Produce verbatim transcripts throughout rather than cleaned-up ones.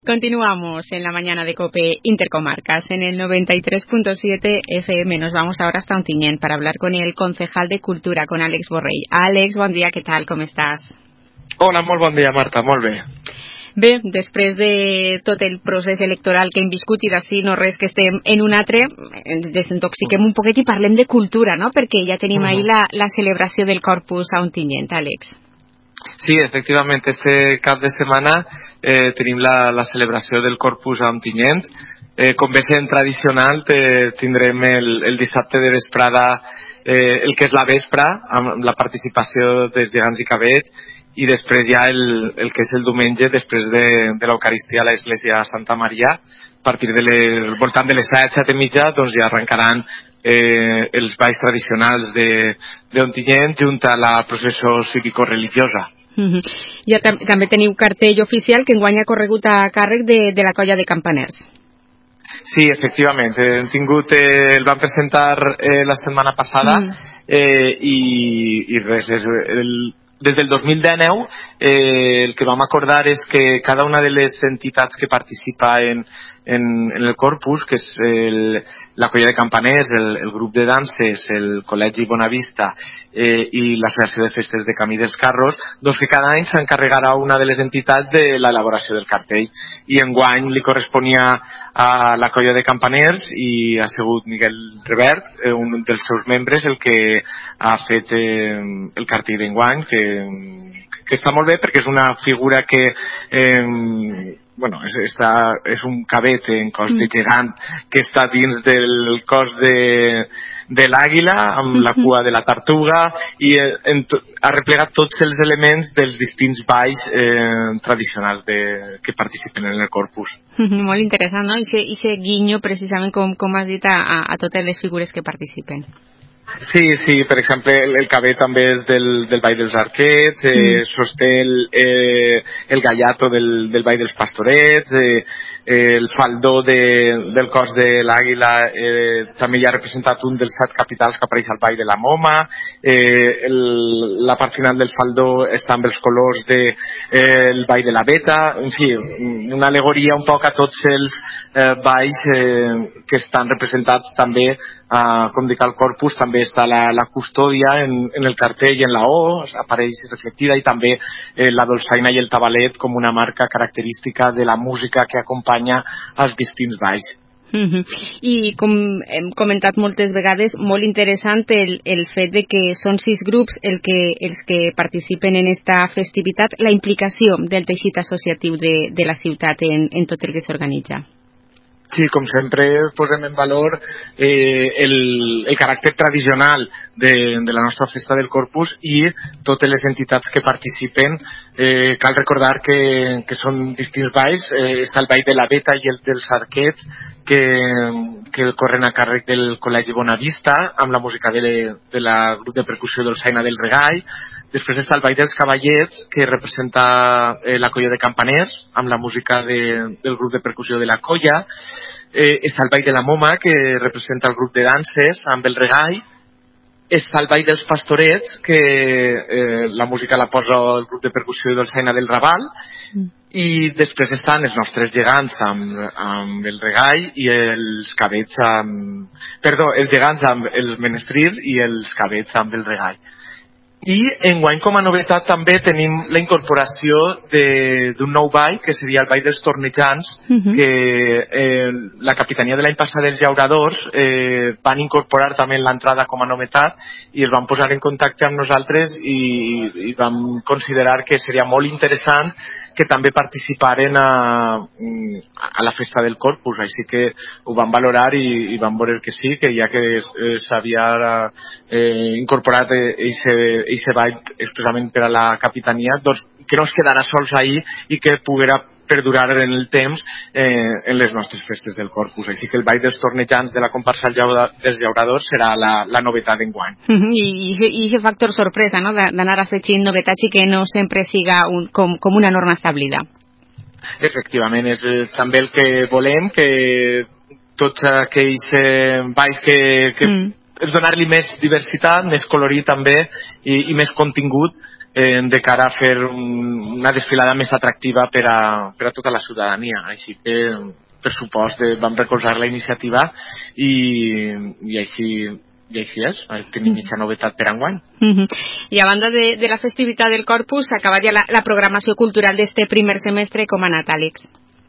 Continuamos en la mañana de COPE Intercomarcas en el noventa y tres punto siete F M. Nos vamos ahora hasta Ontinyent para hablar con el concejal de Cultura, con Àlex Borrell. Àlex, bon dia, què tal, com estàs? Hola, molt bon dia, Marta, molt bé. Bé, després de tot el procés electoral que hem viscut i d'ací no res que estem en un altre, ens desintoxiquem un poquet i parlem de cultura, no? Perquè ja tenim ahir la, la celebració del Corpus a Ontinyent, Àlex. Sí, efectivament, este cap de setmana eh, tenim la, la celebració del Corpus a Ontinyent. Eh, com bé sent tradicional, te, tindrem el, el dissabte de vesprada eh, el que és la vespra, amb la participació dels gegants i cabets, i després ja el, el que és el diumenge, després de, de l'Eucaristia a l'església Santa Maria, a partir de les, voltant de les set, set i mitja, doncs ja arrencaran eh, els balls tradicionals d'Ontinyent junt a la processó cívico-religiosa. Uh-huh. Ja tam també teniu cartell oficial que enguany ha corregut a càrrec de, de la colla de campaners. Sí, efectivament. Hem tingut, eh, el vam presentar eh, la setmana passada mm. eh, i, i res, és el, des del dos mil dinou eh, el que vam acordar és que cada una de les entitats que participa en, en, en el Corpus, que és el, la colla de campaners, el, el grup de danses, el Col·legi Bonavista eh, i l'Associació de Festes de Camí dels Carros, doncs que cada any s'encarregarà una de les entitats de l'elaboració del cartell. I enguany li corresponia a la colla de campaners i ha sigut Miguel Revert, eh, un dels seus membres, el que ha fet eh, el cartell d'enguany, que, que està molt bé perquè és una figura que eh, bueno, és, està, és un cabet en cos de gegant que està dins del cos de, de l'àguila amb la cua de la tartuga i en, ha replegat tots els elements dels distints balls eh, tradicionals de, que participen en el Corpus. Molt interessant, no? I aquest guinyo precisament com, com has dit a, a, a totes les figures que participen. Sí, sí, per exemple, el, el cabet també és del, del Ball dels Arquets, eh, mm. sosté el, eh, el gallato del, del Ball dels Pastorets, eh, eh, el faldó de, del cos de l'àguila eh, també hi ha representat un dels set capitals que apareix al Ball de la Moma, eh, el, la part final del faldó està amb els colors del de, eh, el Ball de la Beta, en fi, una alegoria un poc a tots els eh, balls eh, que estan representats també, eh, com dic, al Corpus també està la, la custòdia en, en el cartell i en la O, apareix reflectida, i també eh, la dolçaina i el tabalet com una marca característica de la música que acompanya als distints balls. Uh-huh. I com hem comentat moltes vegades, molt interessant el, el fet de que són sis grups el que, els que participen en esta festivitat, la implicació del teixit associatiu de, de la ciutat en, en tot el que s'organitza. Sí, com sempre posem en valor eh, el, el caràcter tradicional de, de la nostra festa del Corpus i totes les entitats que participen. Eh, cal recordar que, que són distints balls, eh, està el ball de la Beta i el dels Arquets que, que corren a càrrec del Col·legi Bonavista amb la música de, de la grup de percussió dolçaina del Regall. Després està el ball dels Cavallets, que representa eh, la colla de campaners amb la música de, del grup de percussió de la colla. Eh, està el ball de la Moma, que representa el grup de danses amb el Regall. Està el ball dels Pastorets, que eh, la música la posa el grup de percussió i dolçaina del Raval. Mm. I després estan els nostres gegants amb, amb el Regall i els cabets amb... Perdó, els gegants amb el Menestril i els cabets amb el Regall. I enguany com a novetat també tenim la incorporació d'un nou ball que seria el ball dels tornejants, uh-huh. que eh, la capitania de l'any passat dels llauradors eh, van incorporar també l'entrada com a novetat i es van posar en contacte amb nosaltres i, i vam considerar que seria molt interessant que també participaren a, a la festa del Corpus, així que ho van valorar i, i van veure que sí, que ja que eh, s'havia eh, incorporat aquest ball expressament per a la capitania, doncs que no es quedara sols ahir i que poguera perdurar en el temps eh, en les nostres festes del Corpus. Així que el ball dels tornejants de la comparsa dels llauradors serà la, la novetat d'enguany. I aquest factor sorpresa, no?, d'anar afegint novetats i que no sempre siga un, com, com una norma establida. Efectivament, és eh, també el que volem, que tots aquells eh, balls que, que mm. és donar-li més diversitat, més colorit també i, i més contingut eh, de cara a fer un, una desfilada més atractiva per a, per a tota la ciutadania. Així que, per supost, eh, vam recolzar la iniciativa i, i així i així és, tenim mitja novetat per enguany. Uh-huh. I a banda de, de la festivitat del Corpus, s'ha acabat ja la, la programació cultural d'este primer semestre. Com ha anat, Àlex?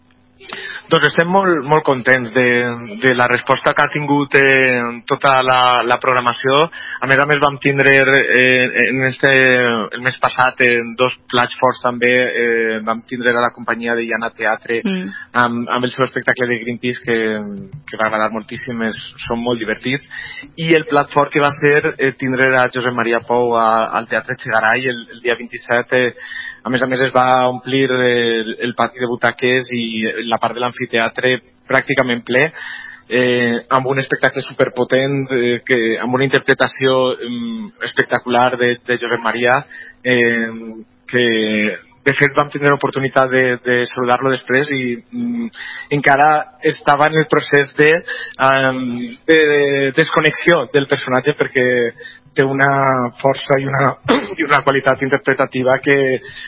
Doncs estem molt, molt contents de, de la resposta que ha tingut eh, tota la, la programació. A més a més vam tindre eh, en este, el mes passat eh, dos plats forts també, eh, vam tindre la companyia de Llana Teatre mm. amb, amb el seu espectacle de Greenpeace que, que va agradar moltíssim, és, són molt divertits, i el plat fort que va ser eh, tindre a Josep Maria Pou a, al Teatre Chegaray el, el dia vint-i-set. Eh, a més a més es va omplir el, el pati de butaques i la part de l'amfiteatre pràcticament ple, eh, amb un espectacle superpotent, eh, que, amb una interpretació eh, espectacular de, de Josep Maria, eh, que de fet vam tenir l'oportunitat de, de saludar-lo després i mm, encara estava en el procés de, um, de desconnexió del personatge, perquè té una força i una, i una qualitat interpretativa que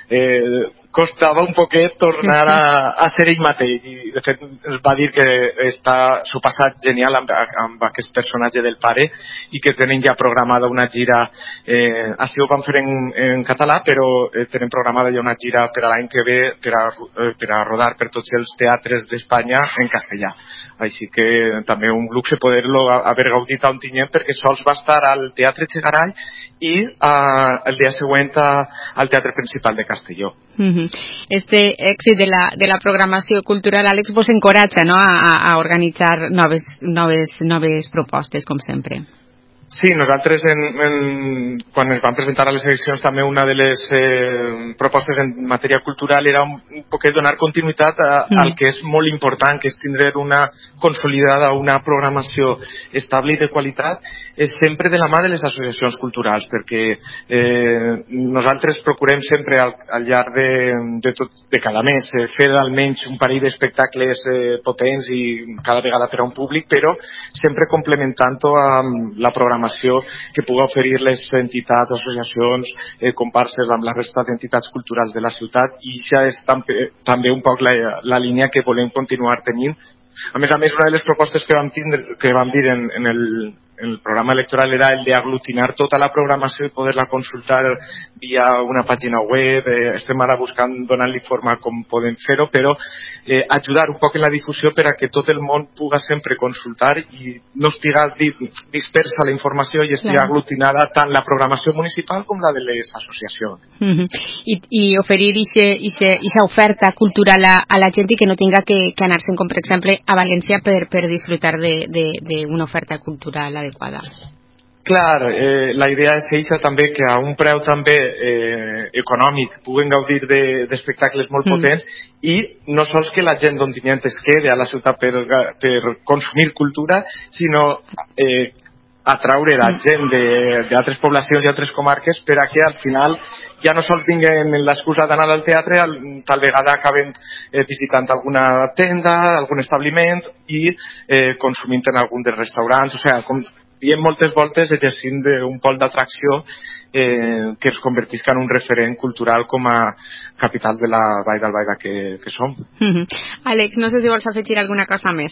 eh, costava un poquet tornar a, a ser ell mateix, i de fet ens va dir que està s'ho passat genial amb, amb aquest personatge del pare i que tenen ja programada una gira, eh, així ho van fer en, en català, però eh, tenen programada ja una gira per a l'any que ve per a, eh, per a rodar per tots els teatres d'Espanya en castellà. Així que també un luxe poder-lo haver gaudit a Ontinyent, perquè sols va estar al Teatre Chegaray i eh, el dia següent a, al Teatre Principal de Castelló. Mm-hmm. Este èxit de la, de la programació cultural, Àlex, vos encoratja, no?, a, a organitzar noves, noves, noves propostes, com sempre. Sí, nosaltres en, en, quan ens vam presentar a les eleccions també una de les eh, propostes en matèria cultural era un, un poquet donar continuïtat a, mm. al que és molt important, que és tindre una consolidada, una programació estable i de qualitat, és sempre de la mà de les associacions culturals, perquè eh, nosaltres procurem sempre al, al llarg de, de, tot, de cada mes eh, fer almenys un parell d'espectacles eh, potents i cada vegada per a un públic, però sempre complementant-ho amb la programació que pugui oferir les entitats, associacions, eh, comparses amb la resta d'entitats culturals de la ciutat, i això és també, també un poc la, la línia que volem continuar tenint. A més a més, una de les propostes que vam, tindre, que vam dir en, en, el, en el programa electoral era el d'aglutinar tota la programació i poder-la consultar via una pàgina web. Eh, estem ara buscant, donant-li forma com podem fer-ho, però eh, ajudar un poc en la difusió per a que tot el món puga sempre consultar i no estiga di, dispersa la informació i estiga claro. aglutinada tant la programació municipal com la de les associacions. Mm-hmm. I, i oferir aquesta oferta cultural a, a la gent i que no tinga que, que anar-se'n, com per exemple a València, per, per disfrutar d'una oferta cultural adequada. Clar, eh, la idea és eixa també, que a un preu també eh, econòmic puguen gaudir d'espectacles de, molt potents mm. i no sols que la gent d'Ontinyent es quede a la ciutat per, per consumir cultura, sinó eh, atraure la gent d'altres poblacions i altres comarques per a que al final ja no sols vinguen l'excusa d'anar al teatre, tal vegada acaben eh, visitant alguna tenda, algun establiment i eh, consumint en algun dels restaurants, o sigui, com diem moltes voltes, exercint un pol d'atracció eh, que es convertisca en un referent cultural com a capital de la Vall d'Albaida que, que som. Mm-hmm. Àlex, no sé si vols afegir alguna cosa més.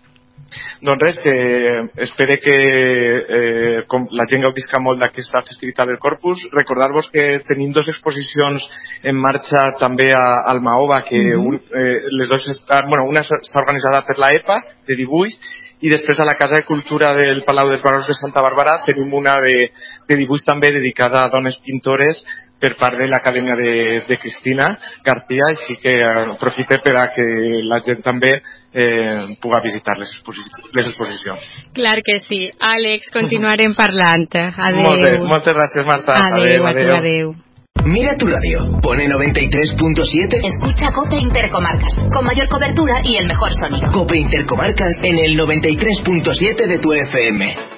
Doncs res, que espero que eh, com la gent gaudisca molt d'aquesta festivitat del Corpus. Recordar-vos que tenim dues exposicions en marxa també a, al Mahova, que mm-hmm. un, eh, les dues estan, bueno, una està organitzada per la E P A de dibuix, i després a la Casa de Cultura del Palau dels Barons de Santa Bàrbara tenim una de, de dibuix també dedicada a dones pintores per part de l'Acadèmia de, de Cristina García, així que aprofite per a que la gent també eh, pugui visitar les, exposi- les exposicions. Clar que sí. Àlex, continuarem parlant. Adéu. Molt bé, moltes gràcies, Marta. Adéu, adéu. adéu. Mira tu radio, pone noventa y tres punto siete. Escucha Cope Intercomarcas, con mayor cobertura y el mejor sonido. Cope Intercomarcas en el noventa y tres punto siete de tu F M.